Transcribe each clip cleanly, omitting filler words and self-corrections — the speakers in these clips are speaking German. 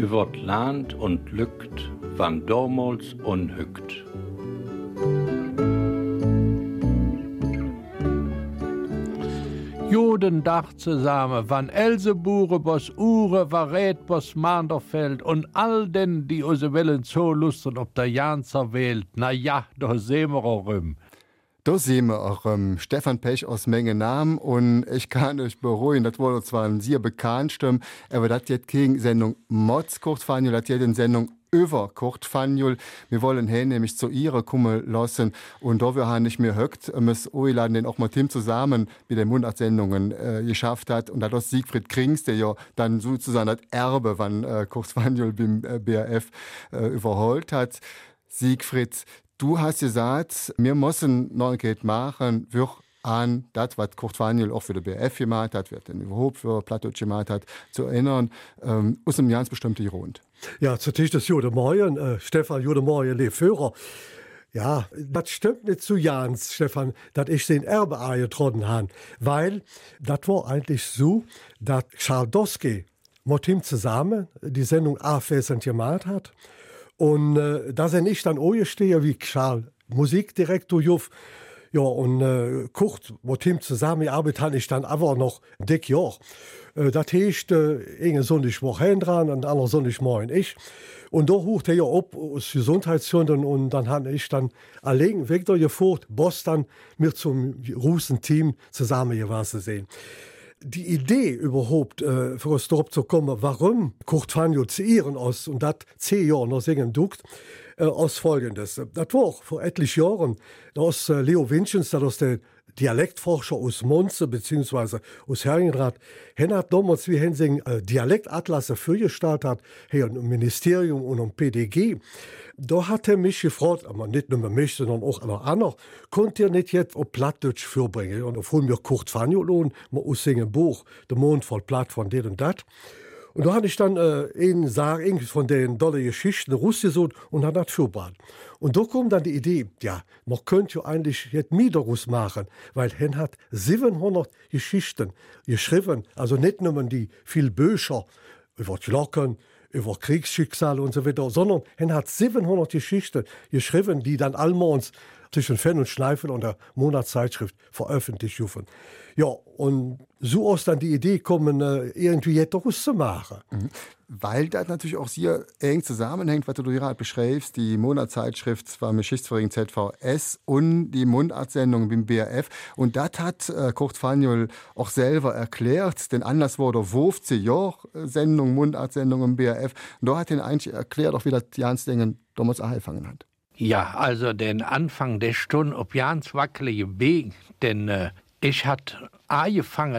über Land und Lügt, wann damals unhückt. Judendach zusammen, wann Elsebure bos Ure, Waret bos Manderfeld und all den, die use Willen so lusten, ob der Janzer wählt, na ja, da sehen wir auch rum. Da sehen wir auch Stefan Pech aus Menge Namen und ich kann euch beruhigen, das wurde zwar ein sehr bekannt Stimme, aber das jetzt gegen Sendung Mods Kurtfanjul, das jetzt in Sendung über Kurtfanjul. Wir wollen hin nämlich zu ihrer kommen lassen und da wir haben nicht mehr höckt, muss Oiladen den auch mal Tim zusammen mit den Mundartsendungen geschafft hat und das Siegfried Krings, der ja dann sozusagen das Erbe, wann Kurtfanjul beim BRF überholt hat. Siegfried, du hast gesagt, wir müssen Neuigkeit machen, wir an das, was Kurtfanjul auch für den BRF gemacht hat, wird den überhaupt für Plattdeutsch gemacht hat, zu erinnern, aus einem ganz bestimmten Grund. Ja, zutiefst das Jude Morgen, Stefan Jude Morgen, der Führer. Ja, das stimmt nicht zu Jans, Stefan, dass ich den Erbe angetroffen habe, weil das war eigentlich so, dass Charles Doske mit ihm zusammen die Sendung A-Fest gemacht hat. Und da sind ich dann auch gestehe, wie Charles Musikdirektor Juff. Ja, und Kurt, mit ihm zusammengearbeitet habe ich dann aber noch ein dickes Jahr. Das heißt, eine Sonntag Woche dran und andere Sonntag morgen ich. Und da hucht er ja ab aus Gesundheitsgründen und dann habe ich dann allein weggefahren, Boss dann mit zum großen Team zusammengewachsen sehen. Die Idee überhaupt, für uns darauf zu kommen, warum Kurtfanjul zu ihren aus und das 10 Jahre noch singen duckt, aus Folgendes. Das war vor etlichen Jahren, aus Leo Winchens, das ist der Dialektforscher aus Monze bzw. aus Herrenrad, hat damals wie Hensing Dialektatlasse vorgestellt hat, hier im Ministerium und im PDG. Da hat er mich gefragt, aber nicht nur mich, sondern auch alle anderen, könnt ihr nicht jetzt auf Plattdeutsch vorbringen? Und da holen wir Kurtfanjul und wir aus singen Buch, der Mond voll Platt von dit und dat. Und da hatte ich dann einen von den dollen Geschichten rausgesucht und hat das vorbereitet. Und da kommt dann die Idee, ja, man könnte ja eigentlich jetzt mehr daraus machen, weil er hat 700 Geschichten geschrieben, also nicht nur die viel Bücher über die Glocken, über Kriegsschicksale und so weiter, sondern er hat 700 Geschichten geschrieben, die dann allmorgens zwischen Fan und Schleifen und der Monatszeitschrift veröffentlicht wurden. Ja, und so aus dann die Idee kommen, irgendwie jetzt daraus zu machen. Mhm. Weil das natürlich auch sehr eng zusammenhängt, was du gerade beschreibst, die Monatszeitschrift vom Geschichtsverein ZVS und die Mundartsendung beim BRF. Und das hat Kurtfanjul auch selber erklärt, denn Anlass war der 50 Jahre Sendung, Mundartsendung im BRF. Und da hat er eigentlich erklärt, auch wie das Jans Dingen damals angefangen hat. Ja, also den Anfang der Stunde auf Jans wackelige Weg, denn ich hatte angefangen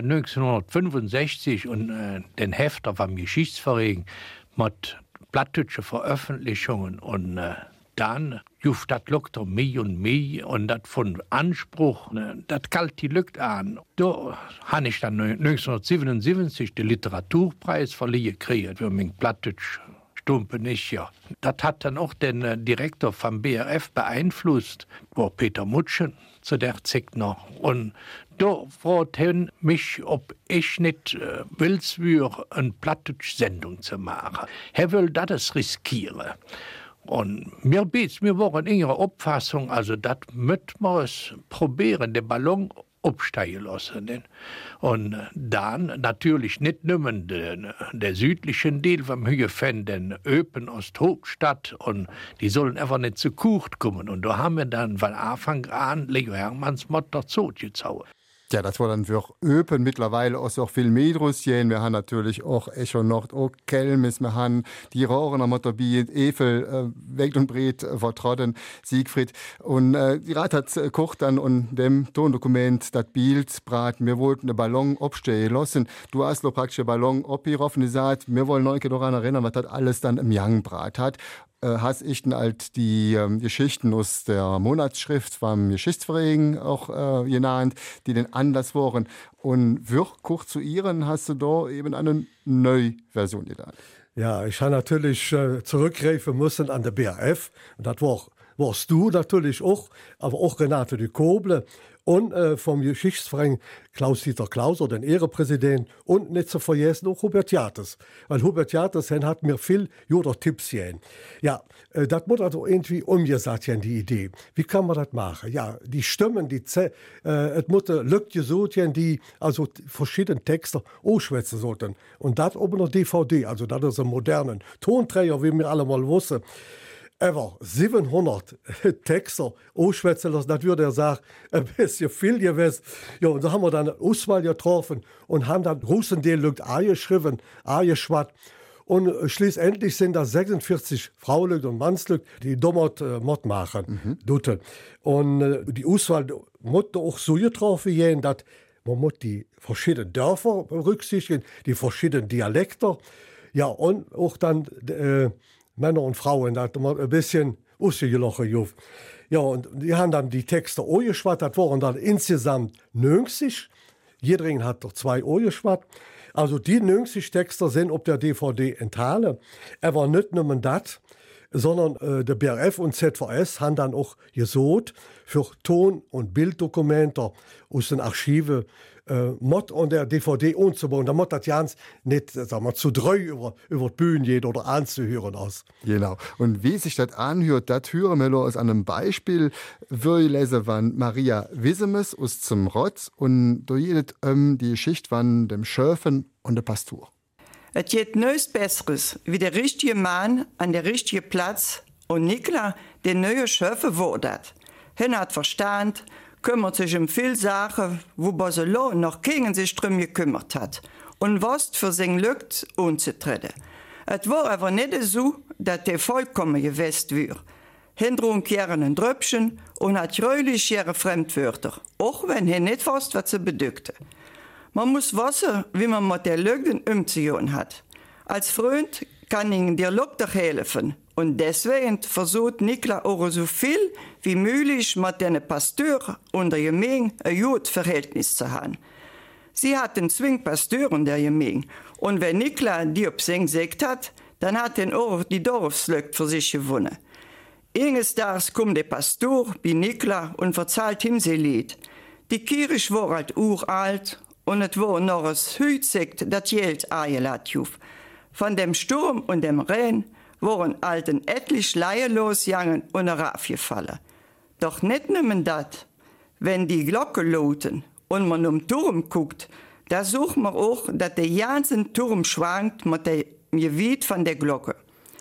1965 und den Hefter vom Geschichtsverein mit plattdeutsche Veröffentlichungen und dann juft das Doktor mehr und mehr und das von Anspruch, das kalt die Lügt an. Da habe ich dann 1977 den Literaturpreis verliehen gekriegt für mein Plattdeutsch. Stumpe nicht, ja. Das hat dann auch den Direktor vom BRF beeinflusst, war Peter Mutschen zu der Zeit noch. Und da fragte er mich, ob ich nicht will's für eine Plattdeutsch-Sendung zu machen. Er will das riskieren. Und wir waren in ihrer Auffassung, also das müssen wir es probieren, den Ballon absteigen lassen. Und dann natürlich nicht nur der südlichen Teil vom Hügefen, den Öpen Osthauptstadt, und die sollen einfach nicht zu kurz kommen. Und da haben wir dann von Anfang an Leo Hermanns Mott dazu gezogen. Ja, das war dann für Öpen mittlerweile auch viel Medrusjen. Wir haben natürlich auch Echo Nord, auch Kelmis, wir haben die Rohrener Motterbiet, Efel, Weg und Bret, vertrotten, Siegfried. Und die Rat hat kocht dann und dem Tondokument das Bild braten. Wir wollten den Ballon abstehen lassen. Du hast noch praktisch den Ballon abgerufen und gesagt, wir wollen euch daran erinnern, was das alles dann im Young brat hat. Hast ich dann halt die Geschichten aus der Monatsschrift vom Geschichtsverein auch genannt, die den Anlass waren. Und wirklich kurz zu ihren hast du da eben eine neue Version getan. Ja, ich habe natürlich zurückgreifen müssen an der BRF. Und das warst du natürlich auch, aber auch Renate de Koble. Und vom Geschichtsverein Klaus-Dieter Klauser, den Ehrepräsident, und nicht zu vergessen auch Hubert Jates. Weil Hubert Jates hat mir viel Joder Tipps gegeben. Ja, das muss also irgendwie umgesagt werden, die Idee. Wie kann man das machen? Ja, die Stimmen, es muss Lücke gesucht werden, die also verschiedene Texte ausschwätzen sollten. Und das oben noch DVD, also das ist ein moderner Tonträger, wie wir alle mal wissen. Aber 700 Texte ausschwätzen lassen, das würde sagen, ein bisschen viel gewesen. Ja, und da haben wir dann eine Auswahl getroffen und haben dann großen Teil angeschrieben, angeschwatzt. Und schließlich sind da 46 Frauen und Mannslück, die dort Mord machen. Und die Auswahl musste auch so getroffen werden, dass man muss die verschiedenen Dörfer berücksichtigen, die verschiedenen Dialekte. Ja, und auch dann Männer und Frauen, da hat man ein bisschen ausgelochen. Ja, und die haben dann die Texte angeschwatzt, das waren dann insgesamt 90. Jeder hat doch 2 angeschwatzt. Also die 90 Texte sind auf der DVD enthalten. Aber nicht nur das, sondern der BRF und ZVS haben dann auch gesucht für Ton- und Bilddokumente aus den Archiven Mod und der DVD umzubauen. Da muss das ganz nicht, sagen wir, zu drei über die Bühne geht oder anzuhören aus. Genau. Und wie sich das anhört, das hören wir aus einem Beispiel. Wir lesen von Maria Wissemes aus zum Rotz und da geht die Geschichte von dem Schöfen und der Pastor. Es geht nichts Besseres, wie der richtige Mann an der richtigen Platz und Nikla, der neue Schöfe wurde. Er hat Verstand, kümmert sich um viele Sachen, wo Barcelona noch gegen sich drum gekümmert hat und was für sein Glück umzutreten. Es war aber nicht so, dass der vollkommen gewesen wäre. Er trug gerne ein Dröpchen und hat greulich ihre Fremdwörter, auch wenn er nicht wusste, was sie bedeutete. Man muss wissen, wie man mit der Lügen umzugehen hat. Als Freund kann Ihnen der Doktor helfen. Und deswegen versucht Nikla auch so viel wie möglich mit den Pasteur und der Gemeinde ein gutes Verhältnis zu haben. Sie hat den Zwingpasteur in der Gemeinde. Und wenn Nikla die auf sich gesagt hat, dann hat er auch die Dorfslöck für sich gewonnen. Eines Tages kommt der Pastor bei Nikla und verzahlt ihm sein Lied. Die Kirche war halt uralt und es war noch das Hützigt, das Geld eingeladen. Von dem Sturm und dem Regen waren alten etlich Laien losgegangen und raufgefallen. Doch nicht nur das. Wenn die Glocken läuten und man um den Turm guckt, da sucht man auch, dass der ganze Turm schwankt mit dem Gewicht von der Glocke.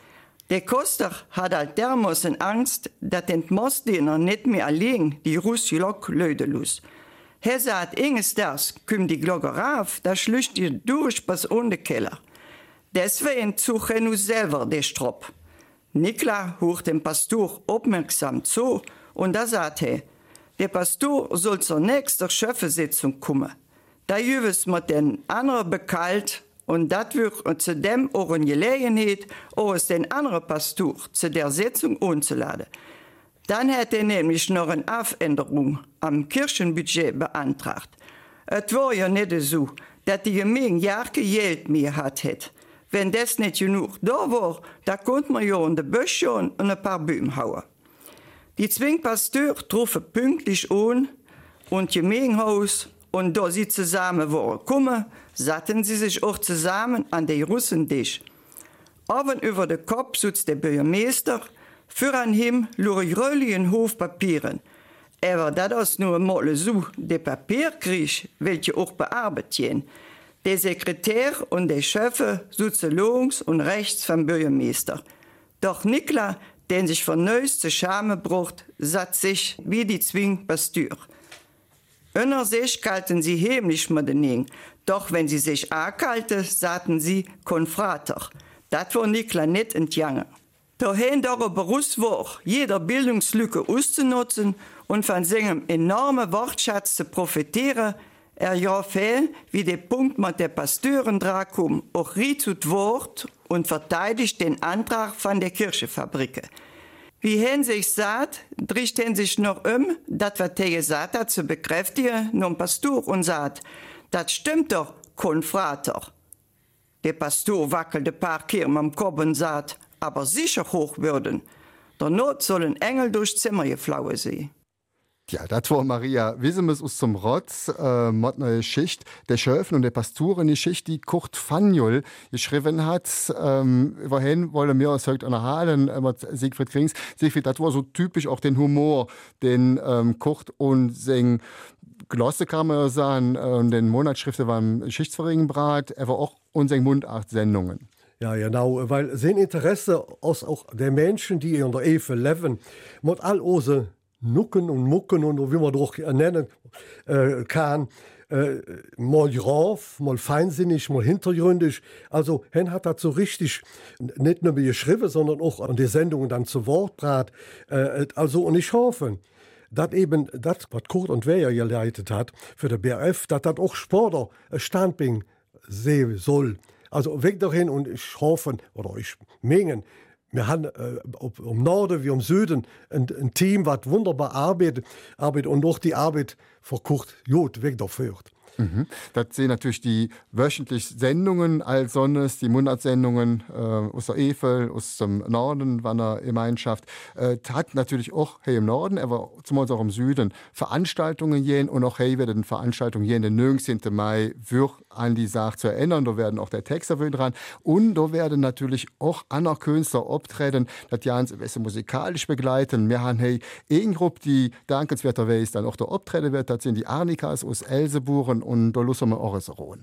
Der Koster hat halt dermaßen Angst, dass den Mostdiener nicht mehr allein die Russglocke läuten muss. Er sagt, eines Tages kommt die Glocke rauf, da schlüscht ihr durch bis unten Keller. Deswegen sucht er nun selber den Strop. Nikla hört dem Pastor aufmerksam zu und da sagt er, der Pastor soll zur nächsten Schöffesitzung kommen. Da jüwes mit den anderen bekalt und das wird zu dem auch eine Gelegenheit, auch den anderen Pastor zu der Sitzung einzuladen. Dann hat er nämlich noch eine Aufänderung am Kirchenbudget beantragt. Es war ja nicht so, dass die Gemeinde Jahre Geld mehr hatte. Wenn das nicht genug da war, da konnte man ja in den Büschen und ein paar Bäume hauen. Die Zwingpasteur trufen pünktlich an und Gemeinhaus und da sie zusammen waren gekommen, satten sie sich auch zusammen an den Russentisch. Oben über den Kopf sitzt der Bürgermeister, für an ihm luren gröligen Hofpapieren. Aber das ist nur mal so, der Papierkrieg, welche auch bearbeitet werden. Der Sekretär und der Schöffe sitzen links und rechts vom Bürgermeister. Doch Nikla, der sich von Neues zu Schame brucht, satt sich wie die Zwingpasteur. Unter sich kalten sie heimlich mit den Ingen, doch wenn sie sich ankalten, sagten sie Konfrater. Das war Nikla nicht entgangen. Dahin darüber bewusst war, jeder Bildungslücke auszunutzen und von seinem enormen Wortschatz zu profitieren, ja viel, wie der Punkt mit der Pasteuren dran auch riet zu Wort und verteidigt den Antrag von der Kirchenfabrik. Wie hen sich sagt, dreht hen sich noch das was er gesagt hat, zu bekräftigen, nun Pastor und sagt, das stimmt doch, Konfrater. Der Pastor wackelt ein paar Kehr am Kopf und sagt, aber sicher hochwürden. Der Not soll ein Engel durchs Zimmer geflogen sein. Ja, das war Maria Wiesemes aus zum Rotz, mit einer Geschichte der Schöfen und der Pastoren, Geschichte, die Kurt Fanjul geschrieben hat. Wohin wollen wir uns heute unterhalten mit Siegfried Krings. Siegfried, das war so typisch auch den Humor, den Kurt und sein Glosse kann man sagen, und den Monatsschriften waren Geschichtsverein er war auch unsere Mundart-Sendungen. Ja, genau, weil sein Interesse aus auch der Menschen, die in der Efe leben, mit all unsere Nucken und Mucken und wie man doch nennen kann, mal drauf, mal feinsinnig, mal hintergründig. Also, Hen hat das so richtig nicht nur geschrieben, sondern auch an die Sendungen dann zu Wort gebracht. Also, und ich hoffe, dass eben das, was Kurt und Weyer geleitet hat für den BRF, dass das auch später ein Standbein sehen soll. Also, weg dahin und ich hoffe, oder ich meine, wir haben im Norden wie im Süden ein Team, das wunderbar arbeitet und auch die Arbeit für Kurt Jod wegführt. Das sind natürlich die wöchentlichen Sendungen als Sonnes, die Mundartsendungen aus der Eifel, aus dem Norden, Wanner Gemeinschaft. Hat natürlich auch hier im Norden, aber zum Beispiel auch im Süden Veranstaltungen gehen und auch hier werden Veranstaltungen gehen, den 19. Mai wird an die Sache zu erinnern. Da werden auch der Texter dran und da werden natürlich auch andere Künstler auftreten, das ja uns ein bisschen musikalisch begleiten. Wir haben hier eine Gruppe, die dankenswerterweise dann auch da auftreten wird. Das sind die Arnikas aus Elseburen und da lassen wir auch es ruhen.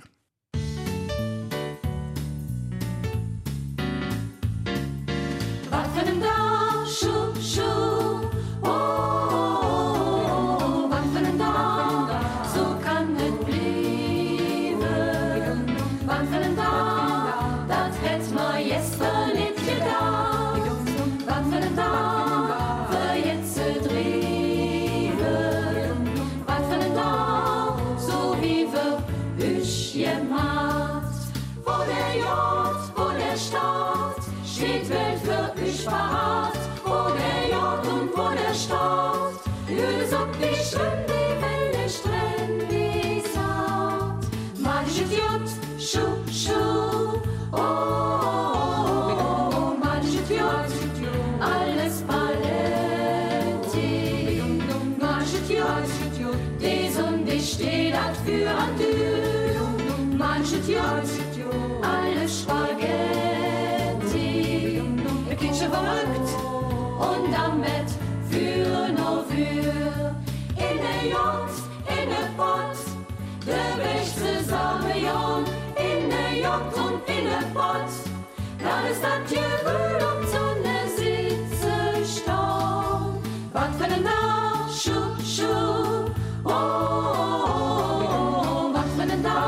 Alles Spaghetti, Kitsche verrückt und damit für no für. In der Jungs, in der Pott, der Wächt zusammen Jung, in der Jungs und in der Pott, dann ist das Gerühl und Sonne sitze Staub. Was für ein da, Schuh, Schuh, oh, oh, oh, was für ein da.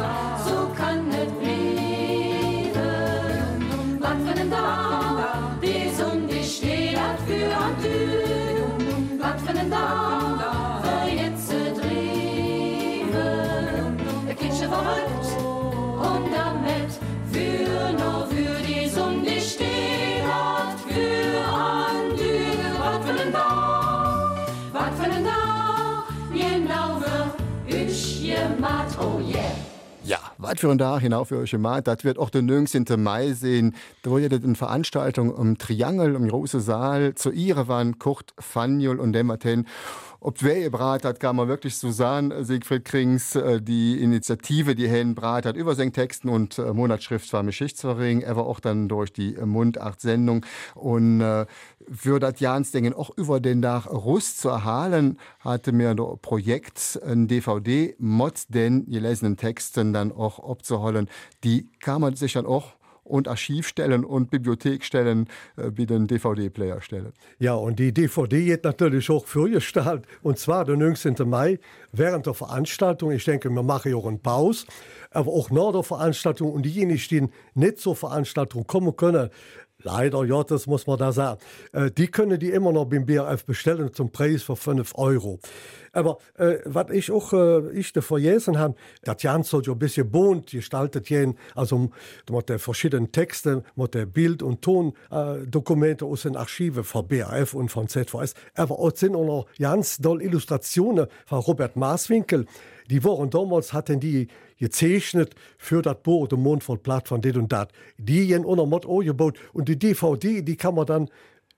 Verrückt und damit für no für die Sonne steht für an die was für ein da genau ich gemacht oh yeah. Ja, was für ein Tag hinauf für euch gemacht. Das wird auch den 19. Mai sehen. Da wird eine Veranstaltung im Triangel, im großen Saal. Zu ihrer waren Kurt Fanjul und Dematen. Ob wer gebracht hat, kann man wirklich so sagen, Siegfried Krings, die Initiative, die Hen Brat hat, über seinen Texten und Monatsschrift war Geschichtsverein, er war auch dann durch die Mundart-Sendung und für das Jansdenken auch über den Tag Rust zu erhalten, hatte mir ein Projekt, ein DVD, mit den gelesenen Texten dann auch abzuholen, die kann man sich dann auch und Archivstellen und Bibliothekstellen wie den DVD-Player stellen. Ja, und die DVD geht natürlich auch für gestaltet. Und zwar den 19. Mai während der Veranstaltung. Ich denke, wir machen ja auch eine Pause. Aber auch nach der Veranstaltung und diejenigen, die nicht zur Veranstaltung kommen können, leider, ja, das muss man da sagen, die können die immer noch beim BRF bestellen zum Preis von 5 €. Aber was ich auch vergessen habe, das Jan soll ja ein bisschen bunt gestaltet gehen, also mit den verschiedenen Texten, mit den Bild- und Tondokumenten aus den Archiven von BRF und von ZVS. Aber auch sind auch noch ganz dolle Illustrationen von Robert Maaswinkel. Die waren damals, hatten die gezeichnet für das Buch «Der Mond voll Platt» von dit und dat. Die gehen unter Mod angebaut und die DVD, die kann man dann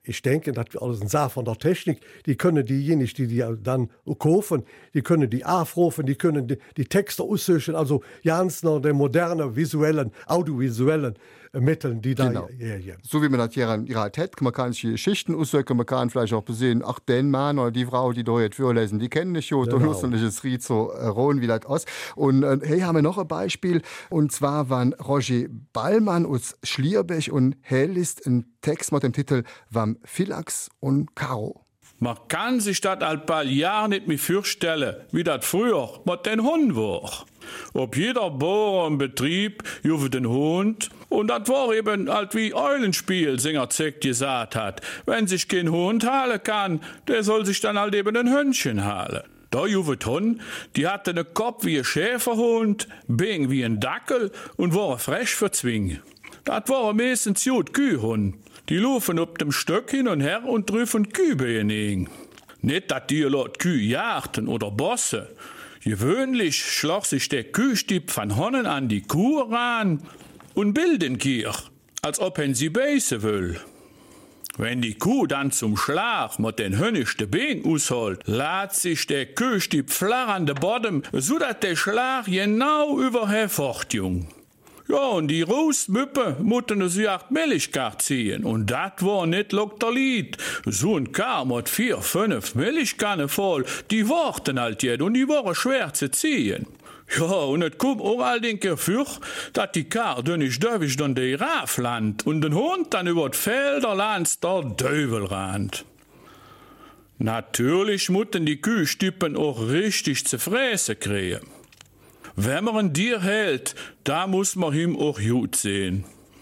ich denke, das alles ein Sache von der Technik, die können diejenigen, die dann kaufen, die können die aufrufen, die können die Texte aussöchen, also ganz nach den modernen visuellen, audiovisuellen Mitteln, die da hier. So wie man das hier hat, man kann sich die Geschichten aussöken, man kann vielleicht auch besehen, ach, den Mann oder die Frau, die da jetzt vorlesen, die kennen ich ja, da lustig Ried so rohen wie das aus. Und hier haben wir noch ein Beispiel, und zwar waren Roger Ballmann aus Schlierbech und Hellist ein Text mit dem Titel Wam Philax und Caro. Man kann sich das halt bald Jahr nicht mehr vorstellen, wie das früher mit den Hunden war. Ob jeder Bauer im Betrieb jufe den Hund, und das war eben halt wie Eulenspiel, Singer Zeck gesagt hat. Wenn sich kein Hund halen kann, der soll sich dann halt eben ein Hündchen halen. Da jufe Hund, die hatte einen Kopf wie ein Schäferhund, Bein wie ein Dackel und war frech für Zwing. Das war meistens gut Kühhund. Die laufen auf dem Stöck hin und her und drüfen Kühbein hin. Nicht, dass die Leute Kühe jagten oder bossen. Gewöhnlich schloch sich der Kühstieb von Honnen an die Kuh ran und bilden Kier, als ob sie beißen will. Wenn die Kuh dann zum Schlag mit den hönnischten Bein ausholt, lädt sich der Kühstieb flach an den Boden, so dass der Schlag genau überher fortjung. Ja, und die Rostmüppe mutten sie auch Milchkar ziehen. Und dat war nicht Lokterlied. So ein Kar mit 4, 5 Milchkannen voll, die warten halt jet und die waren schwer zu ziehen. Ja, und es kommt auch all den Gefühl, dass die Kar dann nicht döwig dann die Raf land und den Hund dann über die Felder lands der Dövel rannt. Natürlich mutten die Kühstippen auch richtig zu fressen kriegen. Wenn man ein Tier hält, da muss man ihm auch gut sehen.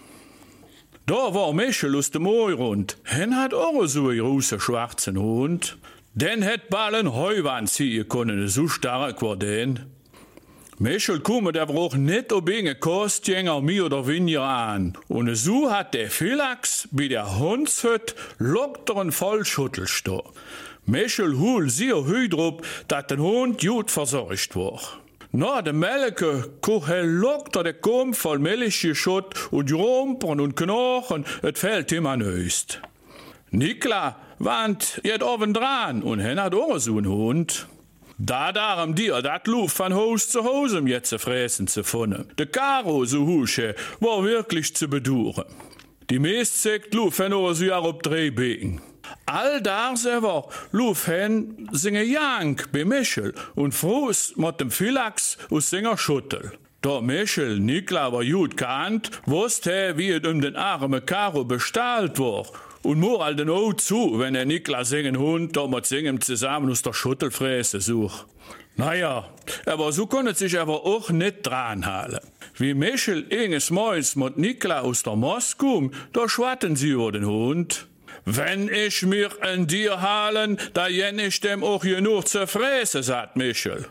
Da war Michel aus dem Eurund. Hen hat auch so einen großen schwarzen Hund. Den hätt bald ein Heuwand ziehen können, so stark war den. Michel kommt aber auch nicht ob eine Kostgänger mehr oder weniger an. Und so hat der Philax bei der Hundshütte lockeren Vollschüttelstah. Michel holt sehr höch drauf, dass der Hund gut versorgt war. Na, de Melke koch lockt der Kom voll Milch geschott und Rumpern und Knochen, et fällt ihm an Öst. Nikla wand jet oben dran und hen hat auch so ein Hund. Da darum dir dat Luft von Haus zu Hause jetzt zu fressen zu funnen. De Karo, so husche, war wirklich zu bedauern. Die meist sagt Luft hen auch so auf 3 Beinen. All da selber luf hen singe Jank bei Michel und Fuß mit dem Philax aus Singer Schuttel. Da Michel Nikla war gut geahnt, wusste wie es den armen Karo bestahlt war. Und moral den auch zu, wenn der Nikla singen Hund da mit singen zusammen aus der Schuttelfräse sucht. Naja, aber so konnte sich aber auch nicht dran halten. Wie Michel inges Mäus mit Nikla aus der Moskau, da schwatten sie über den Hund. Wenn ich mir ein Tier halen, da jen ich dem auch genug zur Fräse, sagt Michel.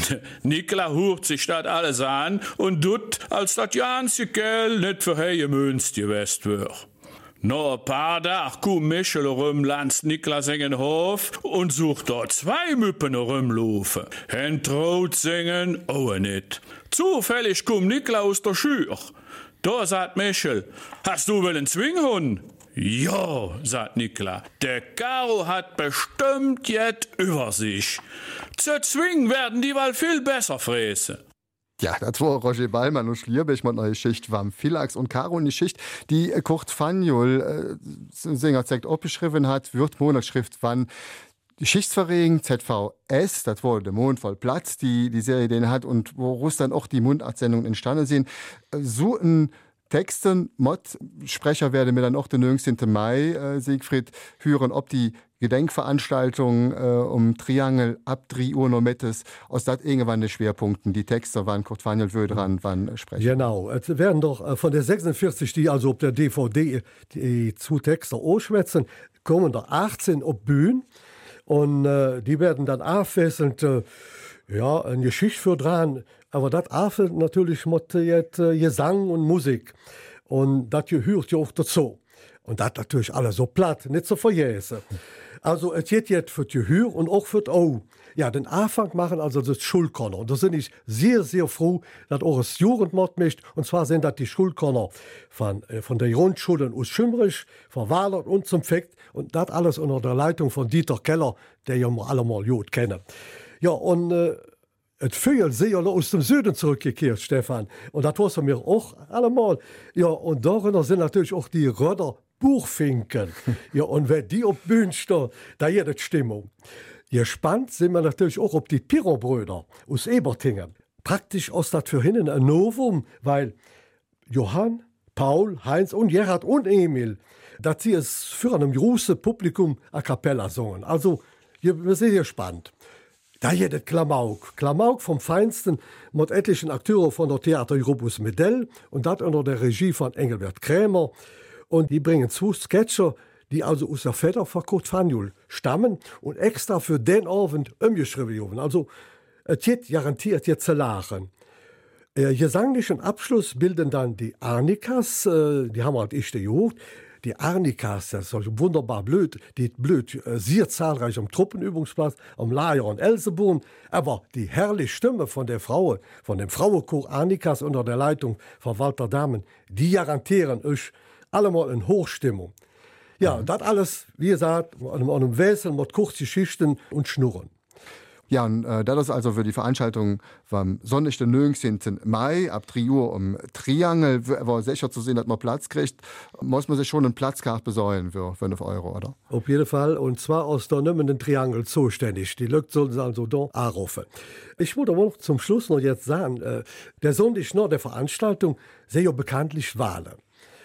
Nikla hurt sich dat alles an und tut, als dat ganze Geld nicht für heie Münz gewest wär. Noch ein paar Tage kommt Michel lands Nikla singen Hof und sucht dort 2 Müppen rumlaufen. Hen traut singen, auch nicht. Zufällig kommt Nikla aus der Schür. Da sagt Michel, hast du wohl einen Zwinghund? Ja, sagt Nikla, der Karo hat bestimmt jet über sich. Zu zwingen werden die wohl viel besser fräsen. Ja, das war Roger Ballmann und Schlierbech mit einer Geschichte Wam Philax und Caro, eine Geschichte, die Kurt Fanjul, Sänger zeigt, abgeschrieben hat, wird Monatsschrift wann Geschichtsverregen, ZVS, das war der Mond voll Platz, die Serie den hat und woraus dann auch die Mundartsendungen entstanden sind. So ein Texten, Sprecher werden wir dann auch den 19. Mai, Siegfried, hören, ob die Gedenkveranstaltung um Triangel ab 3 Uhr noch mit ist, aus dat irgendwann die Schwerpunkten. Die Texte waren Kurt Fanjul dran, wann sprechen. Genau, es werden doch von der 46, die also auf der DVD die 2 Texte ausschwätzen, kommen da 18 auf Bühnen und die werden dann abwechselnd eine Geschichte für dran. Aber das arbeitet natürlich mit Gesang und Musik. Und das gehört ja auch dazu. Und das natürlich alles so platt, nicht so vergessen. Also es geht jetzt für die Gehör und auch für die Augen. Ja, den Anfang machen also das Schulkorner. Und da bin ich sehr, sehr froh, dass auch das Jugendmord mischt. Und zwar sind das die Schulkorner von der Grundschulen aus Schümrich, von Wahlert und zum Fekt. Und das alles unter der Leitung von Dieter Keller, der ja alle mal gut kennen. Ja, und et Vögel sehr aus dem Süden zurückgekehrt, Stefan. Und das war mir auch allemal. Ja, und darin sind natürlich auch die Röder Buchfinken. Ja, und wenn die auf Bühne stehen, da hier die Stimmung. Gespannt sind wir natürlich auch auf die Piron-Brüder aus Ebertingen. Praktisch ist das für ihn ein Novum, weil Johann, Paul, Heinz und Gerhard und Emil, dass sie es für einem großen Publikum a cappella singen. Also, wir sind gespannt. Da hier das Klamauk. Klamauk vom Feinsten mit etlichen Akteuren von der Theatergruppe aus Medell und das unter der Regie von Engelbert Krämer. Und die bringen 2 Sketcher, die also aus der Feder von Kurt Fanjul stammen und extra für den Abend umgeschrieben wurden. Also, es geht garantiert jetzt zu lachen. Gesanglichen Abschluss bilden dann die Arnikas, die haben halt ich gehört. Die Arnikas, das ist wunderbar blöd, sehr zahlreich am Truppenübungsplatz, am Lager und Elseborn. Aber die herrliche Stimme von der Frau, von dem Frauenchor Arnikas unter der Leitung von Walter Dahmen, die garantieren euch allemal in Hochstimmung. Ja, das alles, wie gesagt, an einem Wesen mit Kurzgeschichten und Schnurren. Ja, und das ist also für die Veranstaltung vom Sonntag, den 19. Mai, ab 3 Uhr um Triangel. Aber sicher zu sehen, dass man Platz kriegt, muss man sich schon einen Platzkarte besorgen für 5 Euro, oder? Auf jeden Fall, und zwar aus der nimmenden Triangel zuständig. Die Leute sollen sie also da anrufen. Ich würde aber noch zum Schluss noch jetzt sagen, der Sonntag nach der Veranstaltung sind ja bekanntlich Wahlen.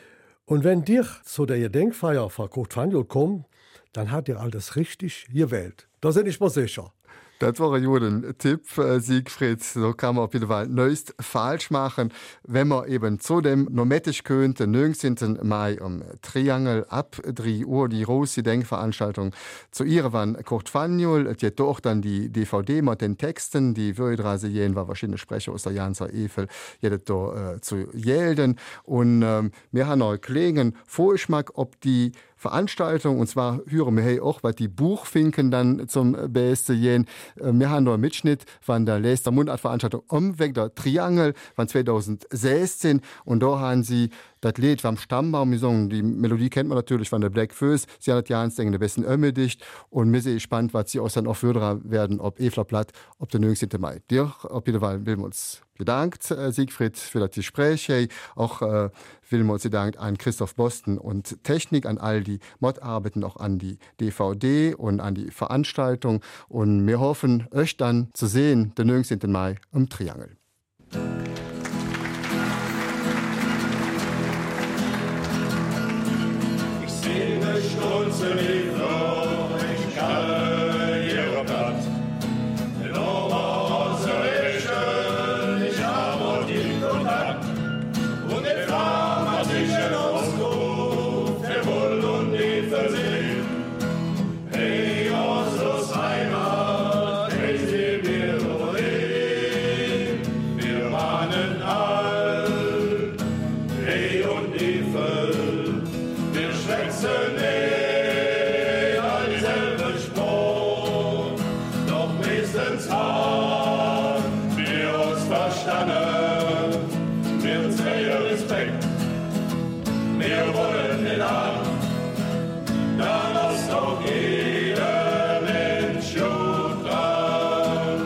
Und wenn dir zu der Gedenkfeier von Kurt Fanjul kommt, dann hat ihr alles richtig gewählt. Da bin ich mir sicher. Das war ein Tipp, Siegfried. So kann man auf jeden Fall nichts falsch machen, wenn man eben zu dem nometisch könnte, 19. Mai um Triangel ab 3 Uhr die große Denkveranstaltung zu Irewan Kurt Fanjul. Es gibt auch dann die DVD mit den Texten, die würde sehen, war verschiedene Sprecher aus der Janzer Efel, jedes da zu jelden. Und wir haben noch klingen Vorgeschmack, ob die Veranstaltung, und zwar hören wir auch, was die Buchfinken dann zum Besten gehen. Wir haben noch einen Mitschnitt von der letzten Mundartveranstaltung Umweg der Triangel von 2016 und da haben sie das Lied vom Stammbaum gesungen. Die Melodie kennt man natürlich von der Black Föß. Sie hat ja den besten Ömmedicht und wir sind gespannt, was sie auch dann auch fördern werden, ob Efler Platt, ob der 19. Mai. Dir, auf jeden Fall, will wir uns bedankt, Siegfried, für das Gespräch. Hey, auch will wir uns bedanken an Christoph Boston und Technik, an all die Modarbeiten, auch an die DVD und an die Veranstaltung. Und wir hoffen, euch dann zu sehen, den 19. Mai im Triangel. Stolze Liefer, ich kann ihre Blatt. In Oberhauserischen, ich habe die Kontakt. Und der dramatischen Ausruf, der Bull und die Versehen. Hey, Oslos Heimat, hey, sie mir wohin. Wir mahnen all, hey und die Völl, wir schwätzen nicht. Wir wollen den Arm, dann ist auch jeder Mensch gut dran.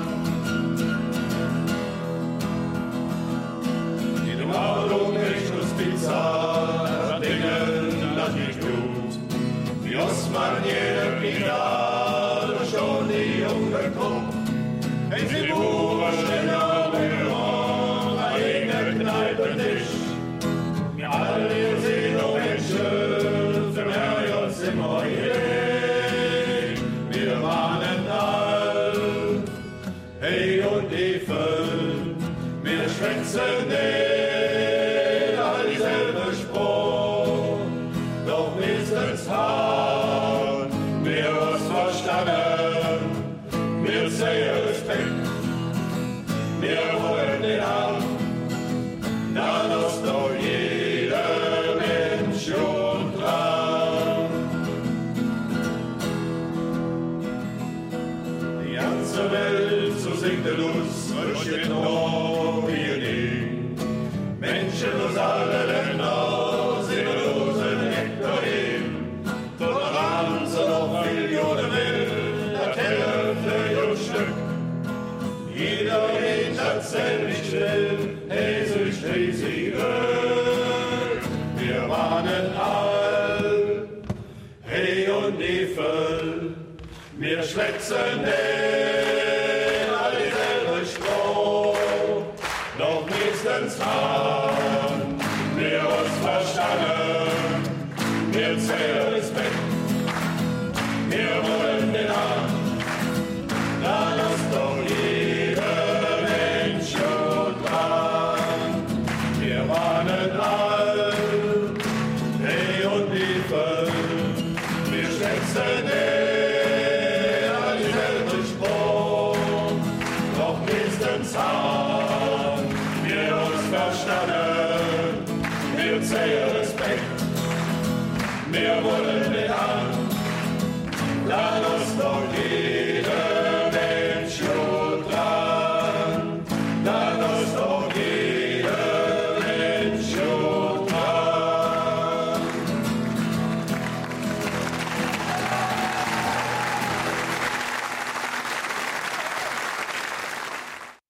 Die Mordung nicht uns Pizza, Dingen, das nicht tut. Wie Osman jeder wieder, schon die Jungen kommt. Wenn sie Buben in der Mühlung, eine Kneipe nicht. Wir alle sind nur Menschen, für mehr uns immer hier. Wir mahnen all, hey und Evel, wir schwätzen nicht all dieselbe Spruch. Doch mindestens haben wir uns verstanden, wir sehen Respekt, wir wollen den Arm, dann ist doch jeder Mensch und dran. Die ganze Welt schwätzen nicht all dieselbe Spruch, doch nächstens haben wir uns verstanden, wir zählen Respekt, wir wollen den Arm, da lasst doch jeder Mensch und dran, wir warnen all, hey und Liebe, wir schwätzen nicht. Wir uns verstanden, wir zählen Respekt, wir wollen